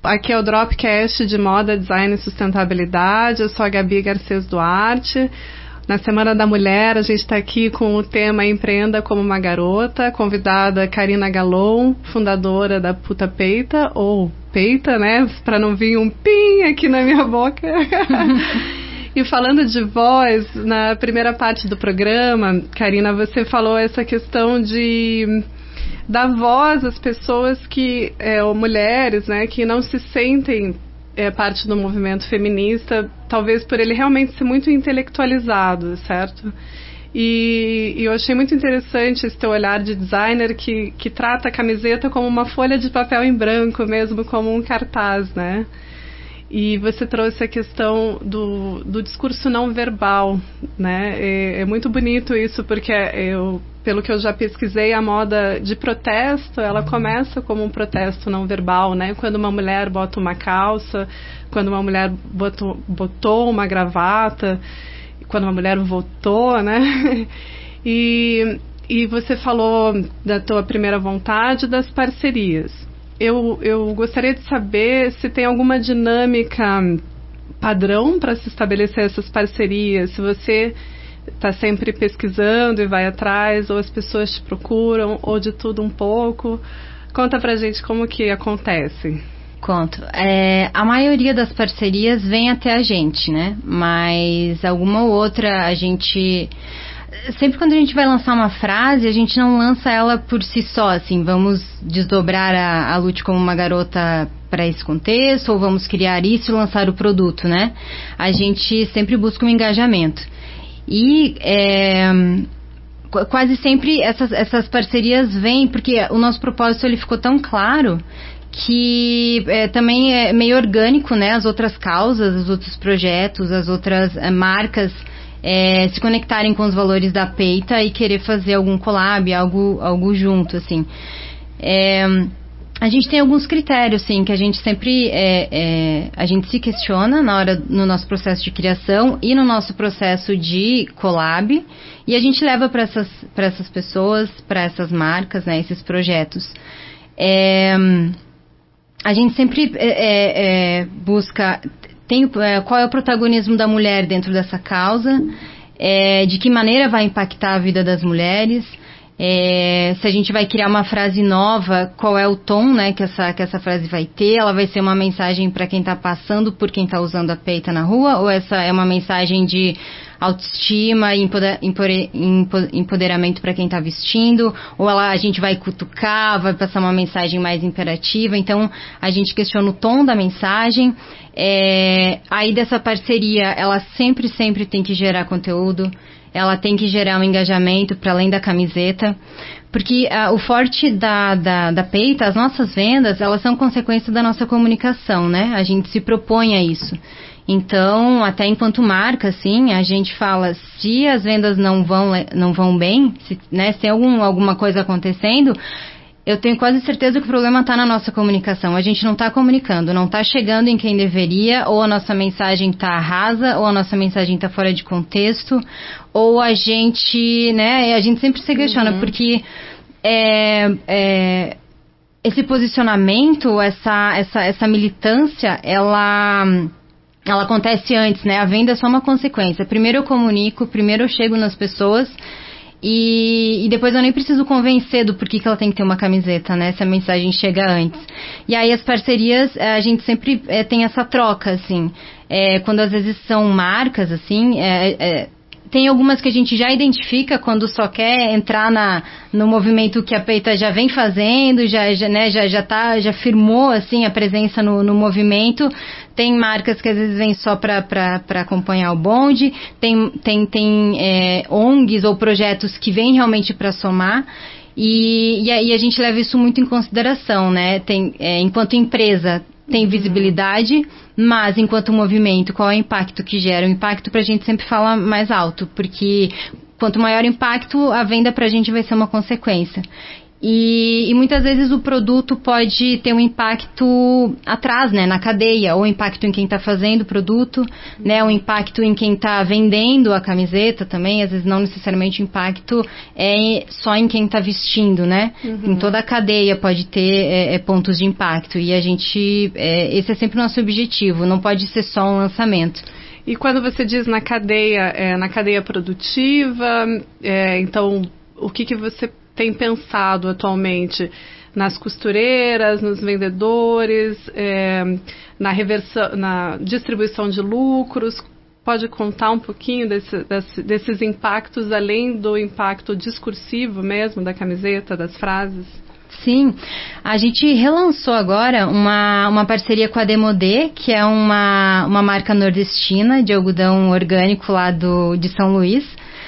Aqui é o Dropcast de Moda, Design e Sustentabilidade. Eu sou a Gabi Garcês Duarte. Na Semana da Mulher, a gente está aqui com o tema Empreenda como uma Garota. Convidada Karina Galon, fundadora da Puta Peita, ou Peita, né? Para não vir um pim aqui na minha boca. E falando de voz, na primeira parte do programa, Karina, você falou essa questão de dar voz às pessoas que, ou mulheres, né, que não se sentem parte do movimento feminista, talvez por ele realmente ser muito intelectualizado, certo? E eu achei muito interessante esse teu olhar de designer que trata a camiseta como uma folha de papel em branco, mesmo como um cartaz, né? E você trouxe a questão do discurso não verbal, né? É muito bonito isso, porque pelo que eu já pesquisei, a moda de protesto, ela começa como um protesto não verbal, né? Quando uma mulher bota uma calça, quando uma mulher botou uma gravata, quando uma mulher votou, né? E você falou da tua primeira vontade das parcerias. Eu gostaria de saber se tem alguma dinâmica padrão para se estabelecer essas parcerias, se você está sempre pesquisando e vai atrás, ou as pessoas te procuram, ou de tudo um pouco. Conta pra gente como que acontece. Conto. A maioria das parcerias vem até a gente, né? Mas alguma ou outra a gente... Sempre quando a gente vai lançar uma frase, a gente não lança ela por si só, assim, vamos desdobrar a Lute como uma garota para esse contexto, ou vamos criar isso e lançar o produto, né? A gente sempre busca um engajamento. E quase sempre essas parcerias vêm, porque o nosso propósito ele ficou tão claro que também é meio orgânico, né? As outras causas, os outros projetos, as outras marcas se conectarem com os valores da Peita e querer fazer algum collab, algo junto, assim. A gente tem alguns critérios, sim, que a gente sempre a gente se questiona no nosso processo de criação e no nosso processo de collab, e a gente leva para essas pessoas, para essas marcas, né, esses projetos. A gente sempre busca qual é o protagonismo da mulher dentro dessa causa, de que maneira vai impactar a vida das mulheres, se a gente vai criar uma frase nova, qual é o tom, né, que essa frase vai ter. Ela vai ser uma mensagem para quem está passando por quem está usando a peita na rua, ou essa é uma mensagem de autoestima e empoderamento para quem está vestindo, ou a gente vai cutucar, vai passar uma mensagem mais imperativa. Então a gente questiona o tom da mensagem. Aí dessa parceria, ela sempre tem que gerar conteúdo, ela tem que gerar um engajamento para além da camiseta, porque o forte da Peita, as nossas vendas, elas são consequência da nossa comunicação, né? A gente se propõe a isso. Então, até enquanto marca, assim, a gente fala, se as vendas não vão bem, se tem alguma coisa acontecendo, eu tenho quase certeza que o problema está na nossa comunicação. A gente não está comunicando, não está chegando em quem deveria, ou a nossa mensagem está rasa, ou a nossa mensagem está fora de contexto, ou a gente sempre se questiona, porque esse posicionamento, essa militância, ela acontece antes, né? A venda é só uma consequência. Primeiro eu comunico, primeiro eu chego nas pessoas e depois eu nem preciso convencer do porquê que ela tem que ter uma camiseta, né? Se a mensagem chega antes. E aí as parcerias, a gente sempre tem essa troca, assim. Quando às vezes são marcas, assim, tem algumas que a gente já identifica quando só quer entrar no movimento que a Peita já vem fazendo, já firmou, assim, a presença no movimento. Tem marcas que às vezes vêm só para acompanhar o bonde, tem ONGs ou projetos que vêm realmente para somar, e aí a gente leva isso muito em consideração, né? Enquanto empresa tem visibilidade, mas enquanto movimento, qual é o impacto que gera? O impacto pra gente sempre fala mais alto, porque quanto maior o impacto, a venda pra gente vai ser uma consequência. E muitas vezes o produto pode ter um impacto atrás, né, na cadeia, ou impacto em quem está fazendo o produto, né, o impacto em quem está vendendo a camiseta também, às vezes não necessariamente o impacto é só em quem está vestindo, né, em toda a cadeia pode ter pontos de impacto, e a gente, esse é sempre o nosso objetivo, não pode ser só um lançamento. E quando você diz na cadeia produtiva, então o que você tem pensado atualmente nas costureiras, nos vendedores, na distribuição de lucros? Pode contar um pouquinho desses impactos, além do impacto discursivo mesmo da camiseta, das frases? Sim, a gente relançou agora uma parceria com a Demodé, que é uma marca nordestina de algodão orgânico lá de São Luís.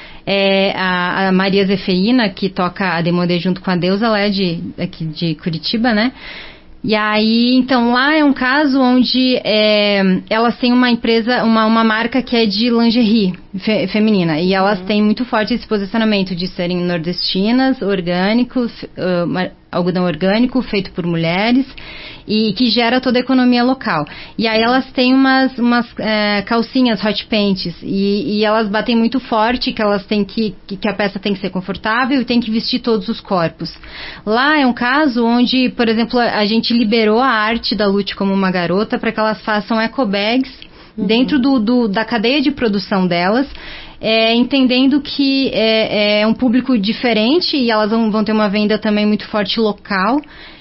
A Maria Zeferina, que toca a Demodé junto com a Deusa, ela é aqui de Curitiba, né? E aí, então, lá é um caso onde elas têm uma empresa, uma marca que é de lingerie feminina. E elas têm muito forte esse posicionamento de serem nordestinas, orgânicos, algodão orgânico, feito por mulheres, e que gera toda a economia local. E aí elas têm umas calcinhas hot pants, e elas batem muito forte que elas têm que a peça tem que ser confortável e tem que vestir todos os corpos. Lá é um caso onde, por exemplo, a gente liberou a arte da Lute como uma garota para que elas façam eco bags dentro da cadeia de produção delas, entendendo que é um público diferente e elas vão ter uma venda também muito forte local.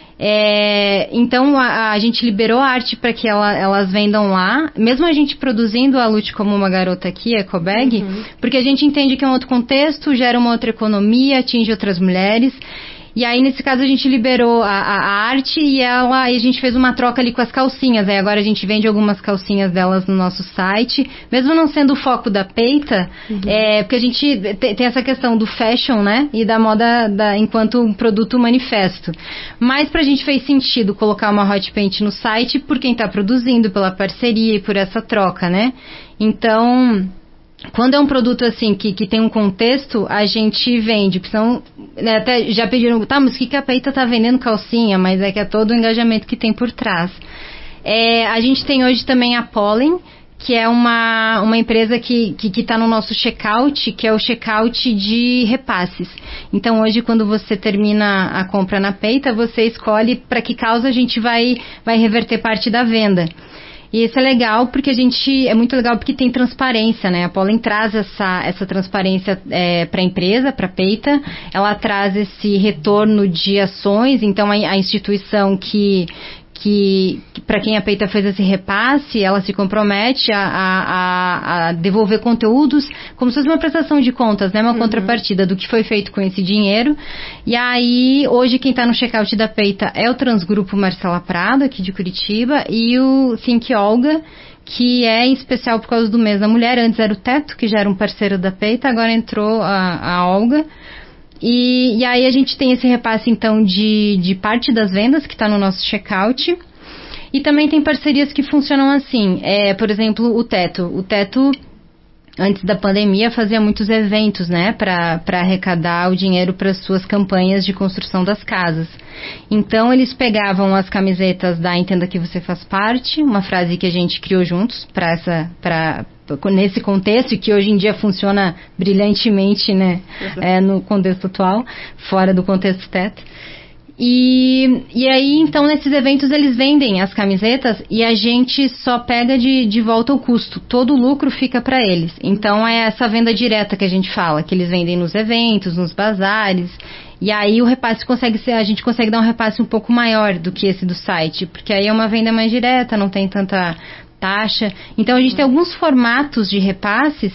Então a gente liberou a arte para que elas vendam lá, mesmo a gente produzindo a Lute como uma garota aqui, EcoBag, porque a gente entende que é um outro contexto, gera uma outra economia, atinge outras mulheres. E aí, nesse caso, a gente liberou a arte e a gente fez uma troca ali com as calcinhas. Aí agora a gente vende algumas calcinhas delas no nosso site, mesmo não sendo o foco da peita, porque a gente tem essa questão do fashion, né? E da moda enquanto um produto manifesto. Mas pra gente fez sentido colocar uma hot paint no site por quem tá produzindo, pela parceria e por essa troca, né? Então, quando é um produto assim que tem um contexto, a gente vende, porque são, né, até já pediram, tá, mas o que a Peita tá vendendo calcinha? Mas é que é todo o engajamento que tem por trás. A gente tem hoje também a Pollen, que é uma empresa que está no nosso checkout, que é o checkout de repasses. Então hoje, quando você termina a compra na Peita, você escolhe para que causa a gente vai reverter parte da venda. E isso é legal porque é muito legal porque tem transparência, né? A Pollen traz essa transparência para a empresa, para a Peita. Ela traz esse retorno de ações, então a instituição que para quem a Peita fez esse repasse, ela se compromete a devolver conteúdos como se fosse uma prestação de contas, né? Uma contrapartida do que foi feito com esse dinheiro. E aí, hoje quem está no checkout da Peita é o Transgrupo Marcela Prado, aqui de Curitiba, e o Think Olga, que é em especial por causa do mês da mulher. Antes era o Teto, que já era um parceiro da Peita, agora entrou a Olga. E aí a gente tem esse repasse, então, de parte das vendas que está no nosso checkout. E também tem parcerias que funcionam assim. Por exemplo, o Teto. O Teto, antes da pandemia, fazia muitos eventos, né? Para arrecadar o dinheiro para as suas campanhas de construção das casas. Então, eles pegavam as camisetas da Entenda Que Você Faz Parte, uma frase que a gente criou juntos nesse contexto e que hoje em dia funciona brilhantemente, né? No contexto atual, fora do contexto Teto. E aí, então, nesses eventos eles vendem as camisetas e a gente só pega de volta o custo. Todo o lucro fica para eles. Então, é essa venda direta que a gente fala, que eles vendem nos eventos, nos bazares. E aí o repasse a gente consegue dar um repasse um pouco maior do que esse do site, porque aí é uma venda mais direta, não tem tanta taxa. Então a gente tem alguns formatos de repasses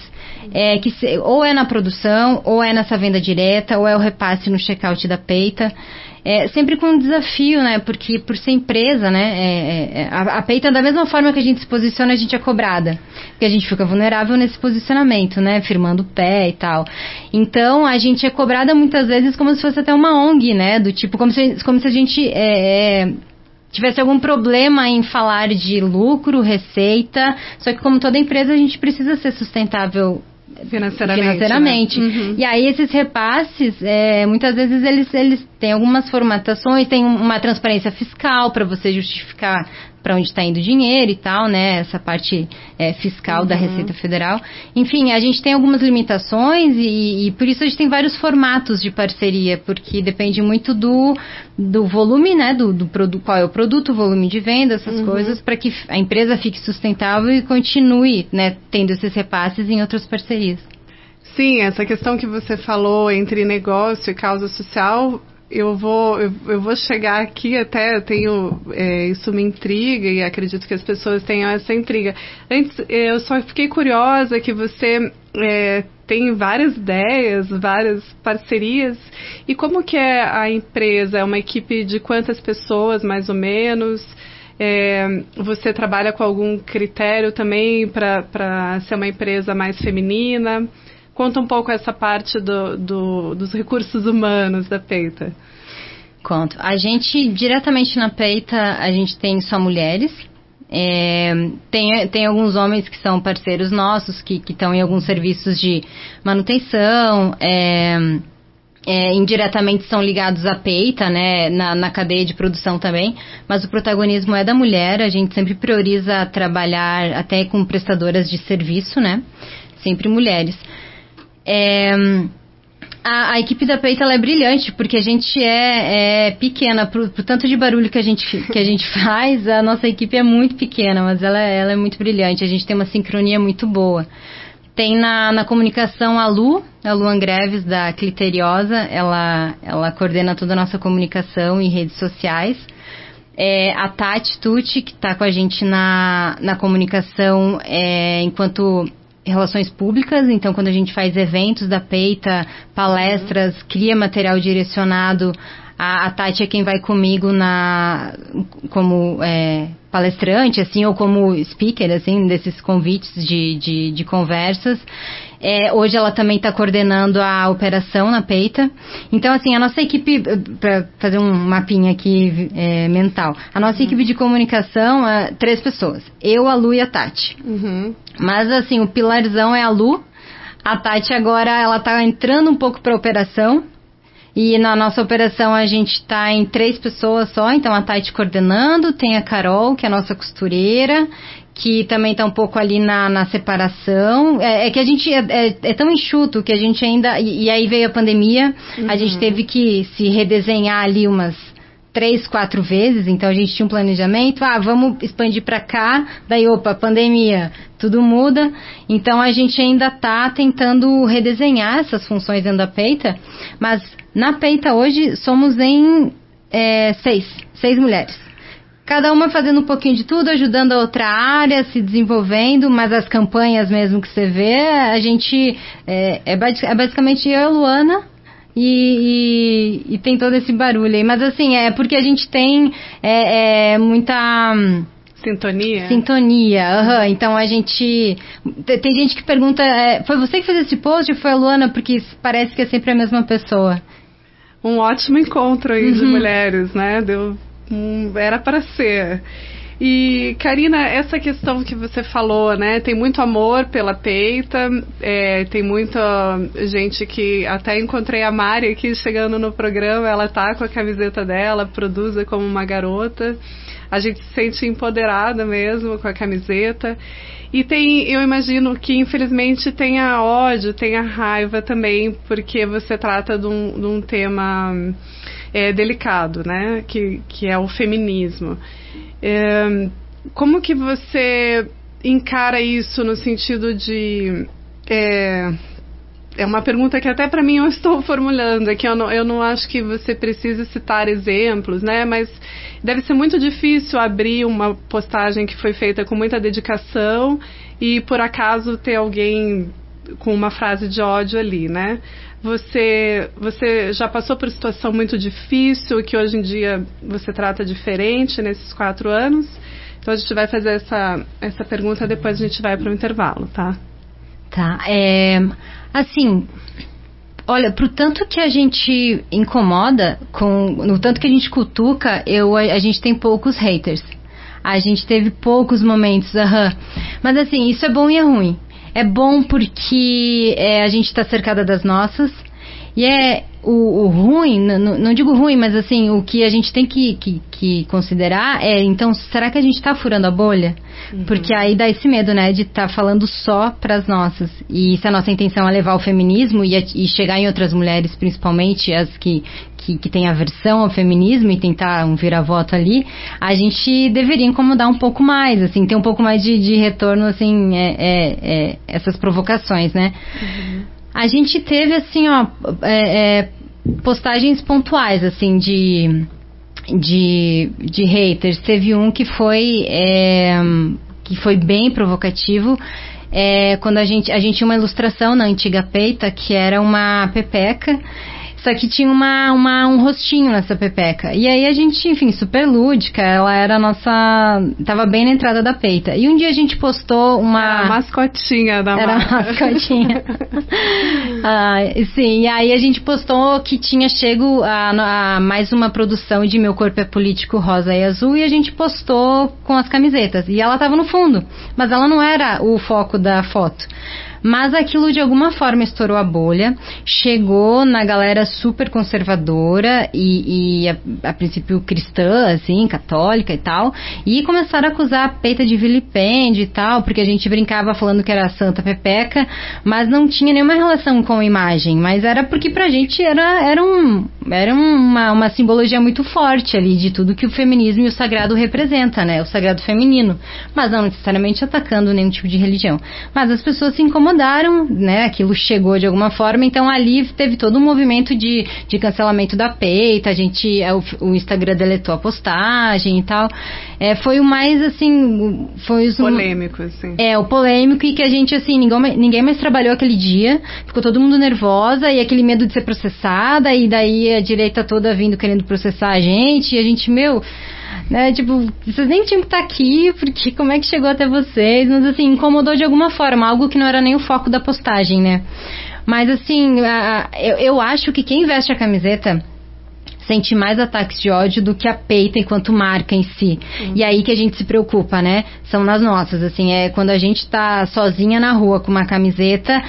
ou é na produção, ou é nessa venda direta, ou é o repasse no checkout da Peita. Sempre com um desafio, né? Porque por ser empresa, né? A Peita, da mesma forma que a gente se posiciona, a gente é cobrada. Porque a gente fica vulnerável nesse posicionamento, né? Firmando o pé e tal. Então, a gente é cobrada muitas vezes como se fosse até uma ONG, né? Do tipo, como se a gente tivesse algum problema em falar de lucro, receita. Só que como toda empresa, a gente precisa ser sustentável financeiramente. Né? E aí esses repasses, muitas vezes eles têm algumas formatações, tem uma transparência fiscal para você justificar para onde está indo o dinheiro e tal, né? Essa parte fiscal da Receita Federal. Enfim, a gente tem algumas limitações e por isso a gente tem vários formatos de parceria, porque depende muito do volume, né? Do produto, qual é o produto, o volume de venda, essas coisas, para que a empresa fique sustentável e continue, né, tendo esses repasses em outras parcerias. Sim, essa questão que você falou entre negócio e causa social, eu vou chegar aqui até, isso me intriga e acredito que as pessoas tenham essa intriga. Antes, eu só fiquei curiosa que você tem várias ideias, várias parcerias. E como que é a empresa? É uma equipe de quantas pessoas, mais ou menos? Você trabalha com algum critério também para ser uma empresa mais feminina? Conta um pouco essa parte dos recursos humanos da Peita. Conto. A gente, diretamente na Peita, a gente tem só mulheres. Tem alguns homens que são parceiros nossos, que estão em alguns serviços de manutenção, indiretamente são ligados à Peita, né, na cadeia de produção também, mas o protagonismo é da mulher. A gente sempre prioriza trabalhar até com prestadoras de serviço, né, sempre mulheres. A equipe da Peita, ela é brilhante, porque a gente é pequena, pro tanto de barulho que a gente faz. A nossa equipe é muito pequena, mas ela é muito brilhante. A gente tem uma sincronia muito boa. Tem na comunicação a Lu Angreves, da Cliteriosa. Ela coordena toda a nossa comunicação e redes sociais. A Tati Tucci, que está com a gente na comunicação enquanto relações públicas. Então, quando a gente faz eventos da Peita, palestras, cria material direcionado, a Tati é quem vai comigo como palestrante, assim, ou como speaker, assim, desses convites de conversas. Hoje ela também está coordenando a operação na Peita. Então, assim, a nossa equipe, para fazer um mapinha aqui mental, a nossa equipe de comunicação é 3 pessoas. Eu, a Lu e a Tati. Mas, assim, o pilarzão é a Lu. A Tati agora, ela está entrando um pouco para a operação. E na nossa operação a gente está em 3 pessoas só. Então, a Tati coordenando, tem a Carol, que é a nossa costureira, que também está um pouco ali na separação. Que a gente é tão enxuto que a gente ainda... E aí veio a pandemia, a gente teve que se redesenhar ali umas 3, 4 vezes. Então a gente tinha um planejamento, vamos expandir para cá, daí pandemia, tudo muda. Então a gente ainda está tentando redesenhar essas funções dentro da Peita, mas na Peita hoje somos em 6 mulheres. Cada uma fazendo um pouquinho de tudo, ajudando a outra área, se desenvolvendo, mas as campanhas mesmo que você vê, a gente basicamente eu e a Luana, e tem todo esse barulho aí. Mas assim, porque a gente tem muita... Sintonia, Então a gente... Tem gente que pergunta, foi você que fez esse post ou foi a Luana? Porque parece que é sempre a mesma pessoa. Um ótimo encontro aí de mulheres, né? Era para ser. E, Karina, essa questão que você falou, né? Tem muito amor pela Peita, tem muita gente que... Até encontrei a Mari aqui chegando no programa, ela tá com a camiseta dela, produza como uma garota. A gente se sente empoderada mesmo com a camiseta. E eu imagino que infelizmente tenha ódio, tenha raiva também, porque você trata de um tema delicado, né? Que é o feminismo. Como que você encara isso no sentido de... É uma pergunta que até para mim eu estou formulando aqui. Eu não acho que você precise citar exemplos, né? Mas deve ser muito difícil abrir uma postagem que foi feita com muita dedicação e por acaso ter alguém com uma frase de ódio ali, né? Você já passou por situação muito difícil que hoje em dia você trata diferente nesses 4 anos? Então a gente vai fazer essa pergunta, depois a gente vai para o intervalo, tá? Tá, assim, olha, pro tanto que a gente incomoda, no tanto que a gente cutuca, a gente tem poucos haters. A gente teve poucos momentos, mas assim, isso é bom e é ruim. É bom porque a gente está cercada das nossas. E o ruim, não digo ruim, mas assim, o que a gente tem que considerar então, será que a gente está furando a bolha? Porque aí dá esse medo, né, de estar falando só pras nossas. E se a nossa intenção é levar o feminismo e chegar em outras mulheres, principalmente as que têm aversão ao feminismo e tentar um vira-voto ali, a gente deveria incomodar um pouco mais, assim, ter um pouco mais de retorno, assim, essas provocações, né? A gente teve, assim, postagens pontuais, assim, de haters. Teve um que foi bem provocativo. Quando a gente tinha uma ilustração na antiga peita, que era uma pepeca, só que tinha um rostinho nessa pepeca. E aí a gente, enfim, super lúdica, ela era tava bem na entrada da peita. E um dia a gente postou Era a mascotinha da marca. Era a mascotinha. Sim, e aí a gente postou que tinha chego a mais uma produção de Meu Corpo é Político Rosa e Azul, e a gente postou com as camisetas. E ela tava no fundo, mas ela não era o foco da foto. Mas aquilo de alguma forma estourou a bolha, chegou na galera super conservadora e a princípio cristã, assim, católica e tal, e começaram a acusar a peita de vilipêndio e tal, porque a gente brincava falando que era a Santa Pepeca, mas não tinha nenhuma relação com a imagem, mas era porque pra gente era uma simbologia muito forte ali de tudo que o feminismo e o sagrado representa, né, o sagrado feminino, mas não necessariamente atacando nenhum tipo de religião. Mas as pessoas se incomodaram, né? Aquilo chegou de alguma forma, então ali teve todo um movimento de cancelamento da peita, o Instagram deletou a postagem e tal. Foi o mais, assim, polêmico, assim. O polêmico, e que a gente, assim, ninguém mais trabalhou aquele dia, ficou todo mundo nervosa, e aquele medo de ser processada, e daí a direita toda vindo querendo processar a gente, e a gente, né, tipo, vocês nem tinham que estar aqui, porque como é que chegou até vocês? Mas, assim, incomodou de alguma forma, algo que não era nem o foco da postagem, né? Mas, assim, eu acho que quem veste a camiseta sente mais ataques de ódio do que a peita enquanto marca em si. E aí que a gente se preocupa, né? São nas nossas, assim, quando a gente tá sozinha na rua com uma camiseta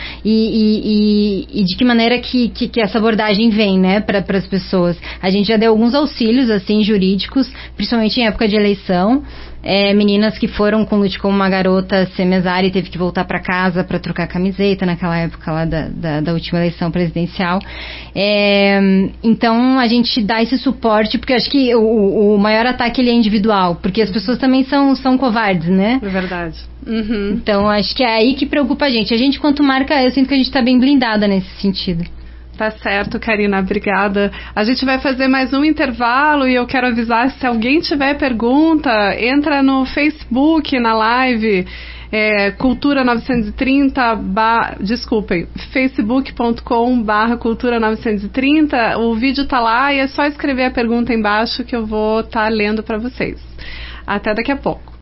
e de que maneira que essa abordagem vem, né, para as pessoas. A gente já deu alguns auxílios, assim, jurídicos, principalmente em época de eleição. Meninas que foram com Lute Como Uma Garota ser mesária e teve que voltar para casa para trocar camiseta naquela época lá da última eleição presidencial. Então a gente dá esse suporte, porque eu acho que o maior ataque ele é individual, porque as pessoas também são covardes, né? É verdade. Então acho que é aí que preocupa a gente. A gente, quanto marca, eu sinto que a gente tá bem blindada nesse sentido. Tá certo, Karina, obrigada. A gente vai fazer mais um intervalo e eu quero avisar, se alguém tiver pergunta, entra no Facebook, na live, Cultura 930, desculpem, facebook.com/Cultura 930, o vídeo tá lá e é só escrever a pergunta embaixo que eu vou estar lendo para vocês. Até daqui a pouco.